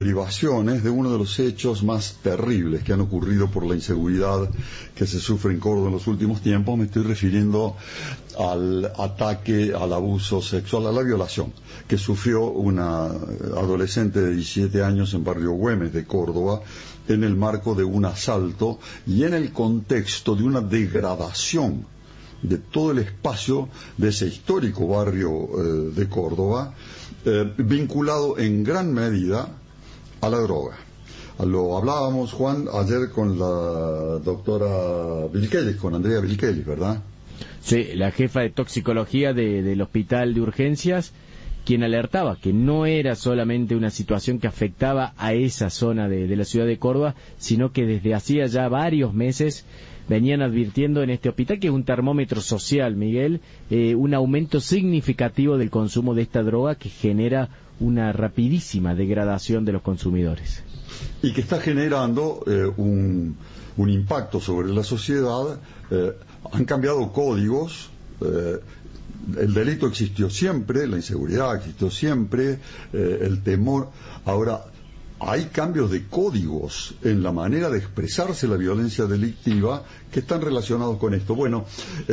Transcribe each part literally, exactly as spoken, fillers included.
derivaciones de uno de los hechos más terribles que han ocurrido por la inseguridad que se sufre en Córdoba en los últimos tiempos. Me estoy refiriendo al ataque, al abuso sexual, a la violación que sufrió una adolescente de diecisiete años en Barrio Güemes de Córdoba en el marco de un asalto y en el contexto de una degradación de todo el espacio de ese histórico barrio eh, de Córdoba, eh, vinculado en gran medida a la droga. Lo hablábamos, Juan, ayer con la doctora Vilkelis, con Andrea Vilkelis, ¿verdad? Sí, la jefa de toxicología de, del hospital de urgencias, quien alertaba que no era solamente una situación que afectaba a esa zona de, de la ciudad de Córdoba, sino que desde hacía ya varios meses venían advirtiendo en este hospital, que es un termómetro social, Miguel, eh, un aumento significativo del consumo de esta droga que genera una rapidísima degradación de los consumidores. Y que está generando eh, un, un impacto sobre la sociedad. Eh, han cambiado códigos, eh, el delito existió siempre, la inseguridad existió siempre, eh, el temor. Ahora, hay cambios de códigos en la manera de expresarse la violencia delictiva que están relacionados con esto. Bueno,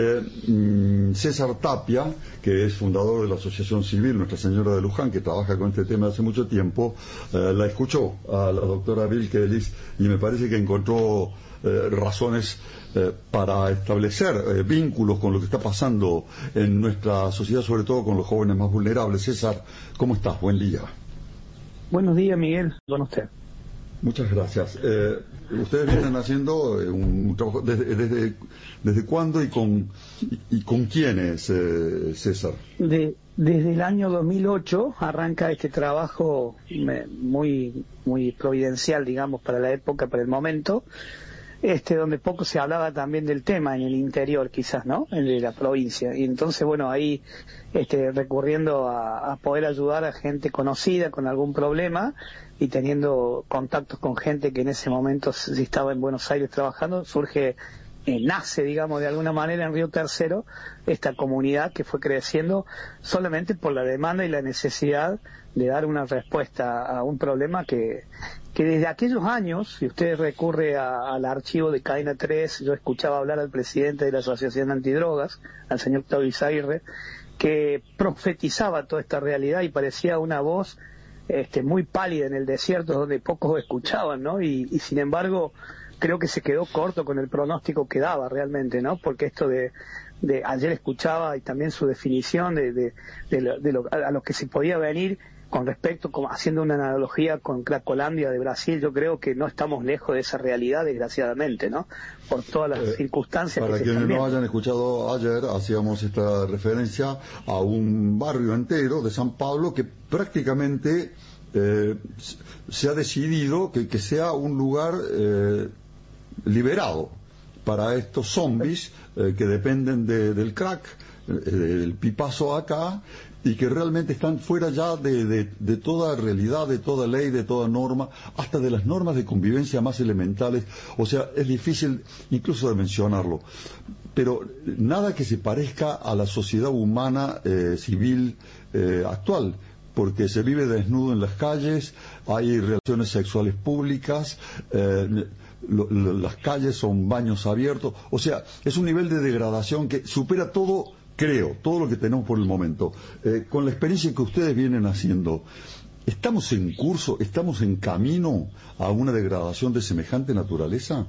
eh, César Tapia, que es fundador de la Asociación Civil Nuestra Señora de Luján, que trabaja con este tema hace mucho tiempo, eh, la escuchó a la doctora Vilkelis y me parece que encontró eh, razones eh, para establecer eh, vínculos con lo que está pasando en nuestra sociedad, sobre todo con los jóvenes más vulnerables. César, ¿cómo estás? Buen día. Buenos días, Miguel, con usted. Muchas gracias. Eh, ustedes vienen haciendo eh, un, un trabajo, desde, desde, ¿desde cuándo y con, y, y con quiénes, eh, César? De, desde el año dos mil ocho arranca este trabajo me, muy, muy providencial, digamos, para la época, para el momento, este donde poco se hablaba también del tema en el interior, quizás, ¿no?, en de la provincia. Y entonces, bueno, ahí este, recurriendo a, a poder ayudar a gente conocida con algún problema y teniendo contactos con gente que en ese momento sí estaba en Buenos Aires trabajando, surge, eh, nace, digamos, de alguna manera en Río Tercero esta comunidad que fue creciendo solamente por la demanda y la necesidad de dar una respuesta a un problema que que desde aquellos años, si usted recurre a, al archivo de Cadena tres, yo escuchaba hablar al presidente de la Asociación Antidrogas, al señor Octavio Izaguirre, que profetizaba toda esta realidad y parecía una voz este, muy pálida en el desierto donde pocos escuchaban, ¿no? Y, y sin embargo, creo que se quedó corto con el pronóstico que daba realmente, ¿no? Porque esto de, de ayer escuchaba y también su definición de, de, de, lo, de lo, a lo que se podía venir con respecto, como haciendo una analogía con Cracolandia de Brasil. Yo creo que no estamos lejos de esa realidad, desgraciadamente, ¿no? Por todas las eh, circunstancias para que quienes se están no hayan escuchado ayer, hacíamos esta referencia a un barrio entero de San Pablo que prácticamente eh, se ha decidido que, que sea un lugar eh, liberado para estos zombies eh, que dependen de, del crack, eh, del pipazo acá, y que realmente están fuera ya de, de, de toda realidad, de toda ley, de toda norma, hasta de las normas de convivencia más elementales. O sea, es difícil incluso de mencionarlo, pero nada que se parezca a la sociedad humana eh, civil eh, actual, porque se vive desnudo en las calles, hay relaciones sexuales públicas, eh, lo, lo, las calles son baños abiertos. O sea, es un nivel de degradación que supera todo, creo, todo lo que tenemos por el momento. Eh, con la experiencia que ustedes vienen haciendo, ¿estamos en curso, estamos en camino a una degradación de semejante naturaleza?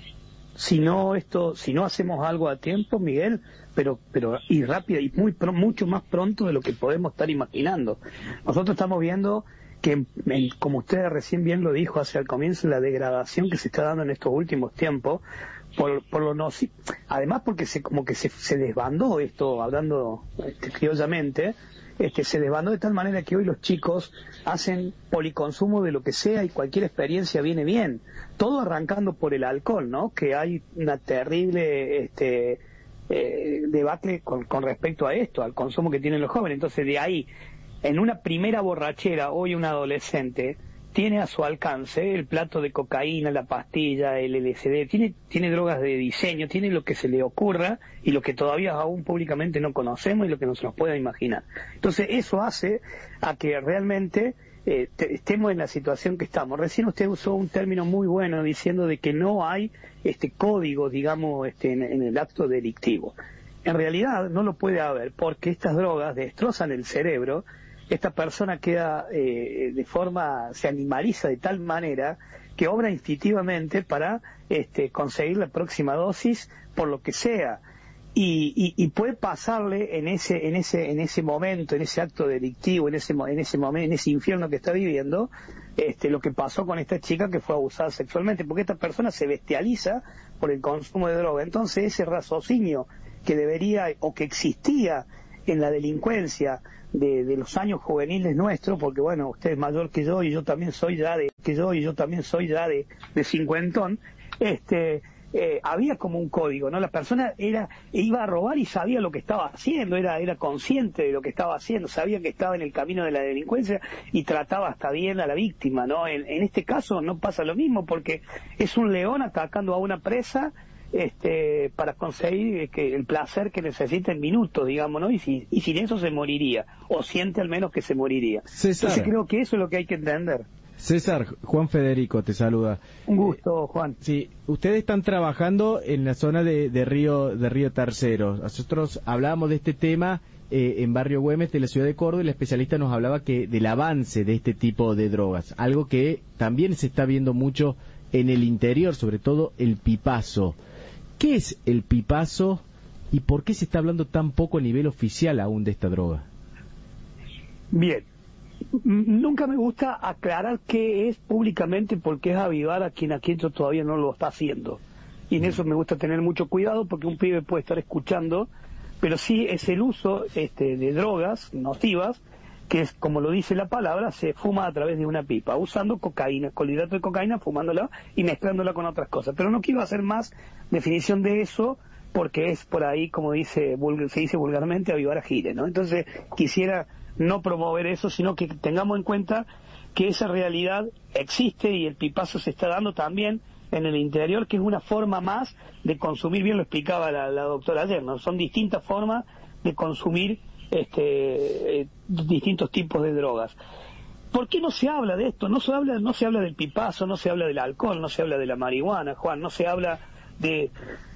Si no esto, si no hacemos algo a tiempo, Miguel, pero pero y rápido y muy pro, mucho más pronto de lo que podemos estar imaginando. Nosotros estamos viendo que, en, como usted recién bien lo dijo hacia el comienzo, la degradación que se está dando en estos últimos tiempos, por, por lo no, además porque se como que se, se desbandó esto, hablando este, criollamente, este, se desbandó de tal manera que hoy los chicos hacen policonsumo de lo que sea y cualquier experiencia viene bien, todo arrancando por el alcohol, ¿no? Que hay una terrible este eh, debate con, con respecto a esto, al consumo que tienen los jóvenes. Entonces, de ahí, en una primera borrachera, hoy un adolescente tiene a su alcance el plato de cocaína, la pastilla, el L S D, tiene, tiene drogas de diseño, tiene lo que se le ocurra y lo que todavía aún públicamente no conocemos y lo que no se nos pueda imaginar. Entonces eso hace a que realmente eh, te, estemos en la situación que estamos. Recién usted usó un término muy bueno diciendo de que no hay este código, digamos, este, en, en el acto delictivo. En realidad no lo puede haber, porque estas drogas destrozan el cerebro. Esta persona queda eh, de forma, se animaliza de tal manera que obra instintivamente para este, conseguir la próxima dosis por lo que sea. Y, y, y puede pasarle en ese en ese en ese momento, en ese acto delictivo, en ese en ese momento, en ese infierno que está viviendo, este, lo que pasó con esta chica que fue abusada sexualmente, porque esta persona se bestializa por el consumo de droga. Entonces ese raciocinio que debería o que existía en la delincuencia de, de los años juveniles nuestros, porque bueno, usted es mayor que yo y yo también soy ya de que yo y yo también soy ya de, de cincuentón, este eh, había como un código, ¿no? La persona era iba a robar y sabía lo que estaba haciendo, era era consciente de lo que estaba haciendo, sabía que estaba en el camino de la delincuencia y trataba hasta bien a la víctima, ¿no? En, en este caso no pasa lo mismo, porque es un león atacando a una presa este para conseguir que el placer que necesita en minutos, digamos, ¿no? Y, si, y sin eso se moriría, o siente al menos que se moriría. César. Entonces creo que eso es lo que hay que entender. César, Juan Federico te saluda. Un gusto, Juan. Sí, ustedes están trabajando en la zona de, de Río de Río Tercero. Nosotros hablábamos de este tema eh, en Barrio Güemes de la ciudad de Córdoba y la especialista nos hablaba que del avance de este tipo de drogas, algo que también se está viendo mucho en el interior, sobre todo el pipazo. ¿Qué es el pipazo y por qué se está hablando tan poco a nivel oficial aún de esta droga? Bien, nunca me gusta aclarar qué es públicamente porque es avivar a quien aquí todavía no lo está haciendo. Y en eso me gusta tener mucho cuidado porque un pibe puede estar escuchando, pero sí es el uso este, de drogas nocivas, que es, como lo dice la palabra, se fuma a través de una pipa, usando cocaína, colhidrato de cocaína, fumándola y mezclándola con otras cosas. Pero no quiero hacer más definición de eso, porque es por ahí, como dice se dice vulgarmente, avivar a gire, ¿no? Entonces quisiera no promover eso, sino que tengamos en cuenta que esa realidad existe y el pipazo se está dando también en el interior, que es una forma más de consumir, bien lo explicaba la, la doctora ayer, ¿no? Son distintas formas de consumir este eh, distintos tipos de drogas. ¿Por qué no se habla de esto? No se habla, no se habla del pipazo, no se habla del alcohol, no se habla de la marihuana, Juan, no se habla de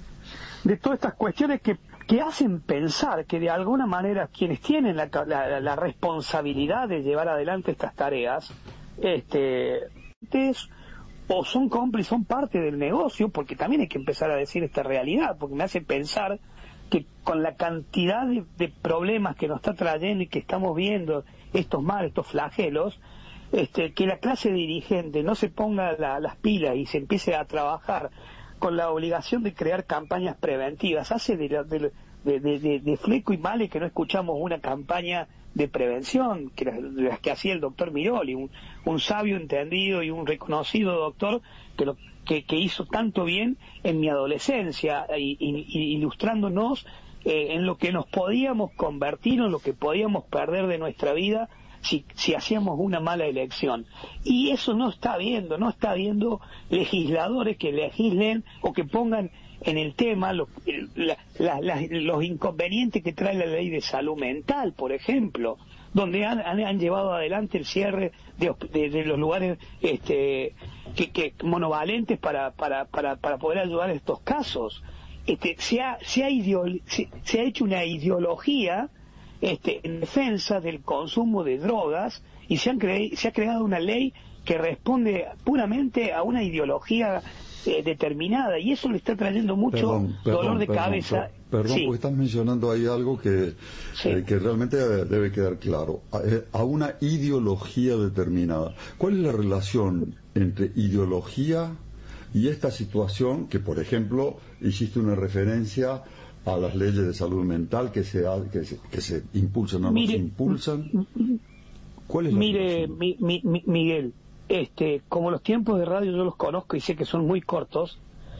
de todas estas cuestiones que, que hacen pensar que de alguna manera quienes tienen la, la, la responsabilidad de llevar adelante estas tareas, este, es, o son cómplices, son parte del negocio, porque también hay que empezar a decir esta realidad, porque me hace pensar que con la cantidad de, de problemas que nos está trayendo y que estamos viendo, estos males, estos flagelos, este, que la clase dirigente no se ponga la, las pilas y se empiece a trabajar con la obligación de crear campañas preventivas, hace de, de, de, de, de fleco y male que no escuchamos una campaña de prevención, que las, las que hacía el doctor Miroli, un, un sabio entendido y un reconocido doctor que, lo, que, que hizo tanto bien en mi adolescencia, y, y, y ilustrándonos eh, en lo que nos podíamos convertir, en lo que podíamos perder de nuestra vida si, si hacíamos una mala elección. Y eso no está viendo, no está viendo legisladores que legislen o que pongan en el tema los, la, la, la, los inconvenientes que trae la ley de salud mental, por ejemplo, donde han, han, han llevado adelante el cierre de, de, de los lugares este, que, que monovalentes para, para, para, para poder ayudar en estos casos. Este, se, ha, se, ha ideolo, se, se ha hecho una ideología este, en defensa del consumo de drogas y se, han cre, se ha creado una ley que responde puramente a una ideología eh, determinada, y eso le está trayendo mucho perdón, perdón, dolor de perdón, cabeza. Perdón, sí. porque estás mencionando ahí algo que, sí. eh, que realmente debe quedar claro. A, a una ideología determinada. ¿Cuál es la relación entre ideología y esta situación que, por ejemplo, hiciste una referencia a las leyes de salud mental que se, que se, que se impulsan o no se impulsan? ¿Cuál es la Mire, mi, mi, mi, Miguel, este, como los tiempos de radio yo los conozco y sé que son muy cortos,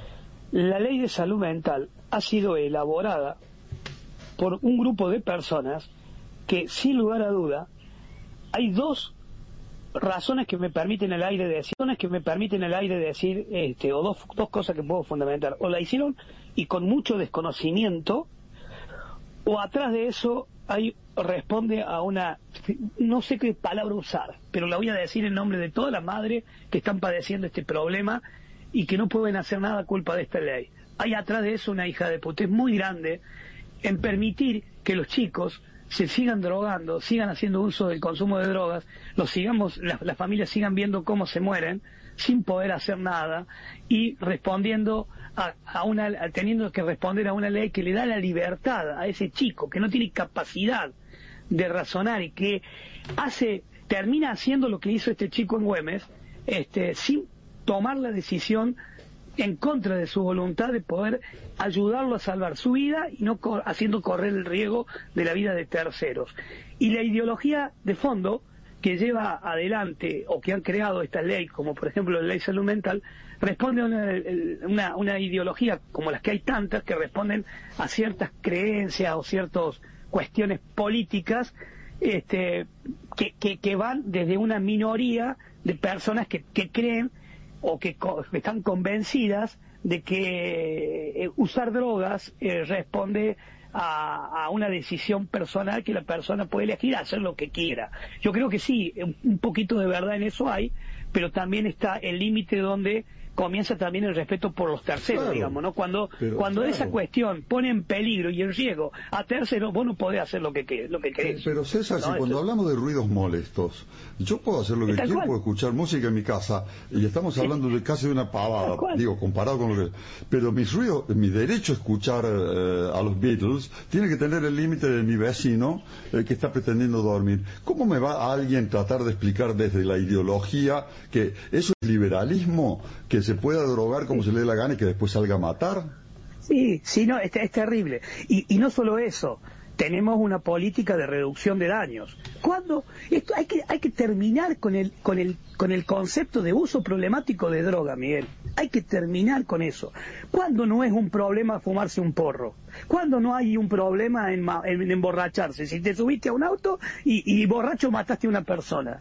la ley de salud mental ha sido elaborada por un grupo de personas que, sin lugar a duda, hay dos razones que me permiten el aire de decir, razones que me permiten el aire de decir, este, o dos, dos cosas que puedo fundamentar. O la hicieron y con mucho desconocimiento, o atrás de eso hay responde a una, no sé qué palabra usar, pero la voy a decir en nombre de todas las madres que están padeciendo este problema y que no pueden hacer nada a culpa de esta ley. Hay atrás de eso una hija de puta muy grande en permitir que los chicos se sigan drogando, sigan haciendo uso del consumo de drogas, los sigamos, las, las familias sigan viendo cómo se mueren sin poder hacer nada y respondiendo a, a una, a, teniendo que responder a una ley que le da la libertad a ese chico que no tiene capacidad de razonar y que hace, termina haciendo lo que hizo este chico en Güemes, este, sin tomar la decisión en contra de su voluntad de poder ayudarlo a salvar su vida y no co- haciendo correr el riesgo de la vida de terceros. Y la ideología de fondo que lleva adelante o que han creado esta ley, como por ejemplo la ley salud mental, responde a una, una, una ideología como las que hay tantas que responden a ciertas creencias o ciertas cuestiones políticas este, que, que, que van desde una minoría de personas que, que creen o que co- están convencidas de que eh, usar drogas eh, responde a, a una decisión personal que la persona puede elegir hacer lo que quiera. Yo creo que sí, un, un poquito de verdad en eso hay, pero también está el límite donde comienza también el respeto por los terceros, claro, digamos, ¿no? Cuando pero, cuando claro. esa cuestión pone en peligro y en riesgo a terceros, vos no podés hacer lo que que- lo que querés. Pero César, ¿no? si cuando Eso- hablamos de ruidos molestos, yo puedo hacer lo que Tal quiero, cual. puedo escuchar música en mi casa, y estamos hablando de casi de una pavada, Tal cual. digo, comparado con lo que... Pero mis ruidos, mi derecho a escuchar eh, a los Beatles tiene que tener el límite de mi vecino eh, que está pretendiendo dormir. ¿Cómo me va a alguien tratar de explicar desde la ideología que eso es liberalismo, que se pueda drogar como se le dé la gana y que después salga a matar? Sí, sí, no, es, es terrible. Y, y no solo eso, tenemos una política de reducción de daños. ¿Cuándo? Esto hay que hay que terminar con el con el con el concepto de uso problemático de droga, Miguel. Hay que terminar con eso. ¿Cuándo no es un problema fumarse un porro? ¿Cuándo no hay un problema en, ma- en emborracharse? Si te subiste a un auto y, y borracho mataste a una persona.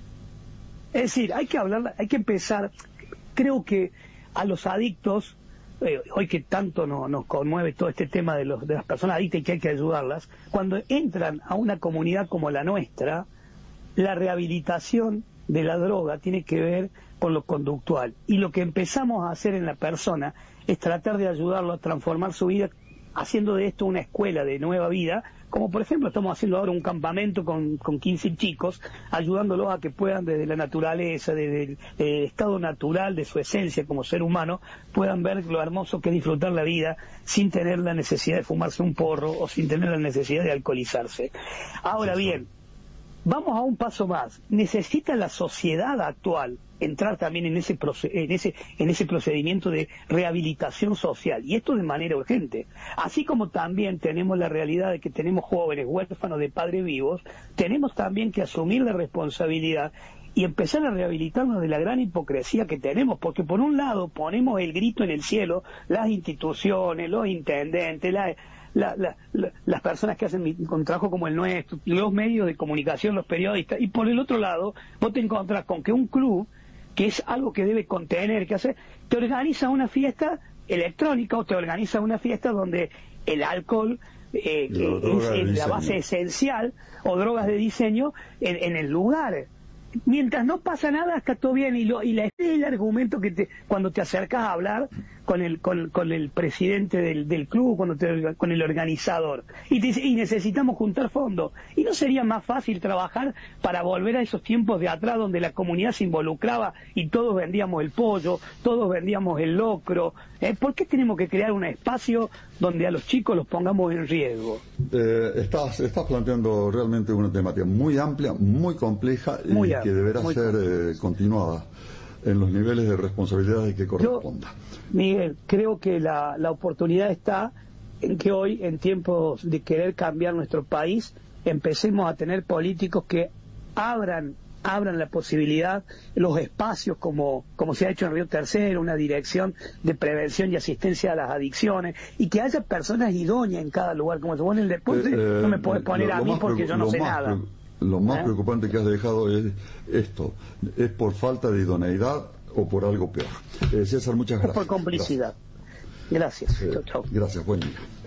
Es decir, hay que hablar, hay que empezar. Creo que a los adictos, eh, hoy que tanto no, nos conmueve todo este tema de, los, de las personas adictas y que hay que ayudarlas, cuando entran a una comunidad como la nuestra, la rehabilitación de la droga tiene que ver con lo conductual. Y lo que empezamos a hacer en la persona es tratar de ayudarlo a transformar su vida, haciendo de esto una escuela de nueva vida, como por ejemplo estamos haciendo ahora un campamento con, con quince chicos, ayudándolos a que puedan desde la naturaleza, desde el, el estado natural de su esencia como ser humano, puedan ver lo hermoso que es disfrutar la vida sin tener la necesidad de fumarse un porro o sin tener la necesidad de alcoholizarse. Ahora bien, vamos a un paso más. Necesita la sociedad actual entrar también en ese, proce- en ese en ese procedimiento de rehabilitación social, y esto de manera urgente. Así como también tenemos la realidad de que tenemos jóvenes huérfanos de padres vivos, tenemos también que asumir la responsabilidad y empezar a rehabilitarnos de la gran hipocresía que tenemos, porque por un lado ponemos el grito en el cielo, las instituciones, los intendentes, la La, la, la, las personas que hacen un trabajo como el nuestro, los medios de comunicación, los periodistas, y por el otro lado vos te encontrás con que un club, que es algo que debe contener, que hacer, te organiza una fiesta electrónica o te organiza una fiesta donde el alcohol eh, que es, es la base esencial, o drogas de diseño en, en el lugar. Mientras no pasa nada, está todo bien, y, lo, y la, el argumento que te, cuando te acercas a hablar con el con, con el presidente del, del club, cuando te, con el organizador, y, te, y necesitamos juntar fondos, y no sería más fácil trabajar para volver a esos tiempos de atrás donde la comunidad se involucraba y todos vendíamos el pollo, todos vendíamos el locro. ¿Eh? ¿Por qué tenemos que crear un espacio donde a los chicos los pongamos en riesgo? Eh, estás, estás planteando realmente una temática muy amplia, muy compleja, Muy y amplia, que deberá muy ser eh, continuada en los niveles de responsabilidades que corresponda. Yo, Miguel, creo que la, la oportunidad está en que hoy, en tiempos de querer cambiar nuestro país, empecemos a tener políticos que abran abran la posibilidad, los espacios como, como se ha hecho en Río Tercero, una dirección de prevención y asistencia a las adicciones, y que haya personas idóneas en cada lugar. Como se pone el deporte, Eh, eh, no me puedes poner lo- a lo mí más porque preocu- yo no lo sé más nada. pre- Lo más ¿Eh? preocupante que has dejado es esto, es por falta de idoneidad o por algo peor. Eh, César, muchas Es gracias. por complicidad. Gracias. Gracias. Chau, chau. Eh, gracias, buen día.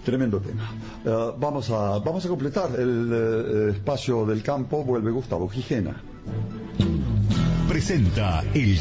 Tremendo tema. Uh, vamos a vamos a completar el uh, espacio del campo. Vuelve Gustavo Gijena. Presenta el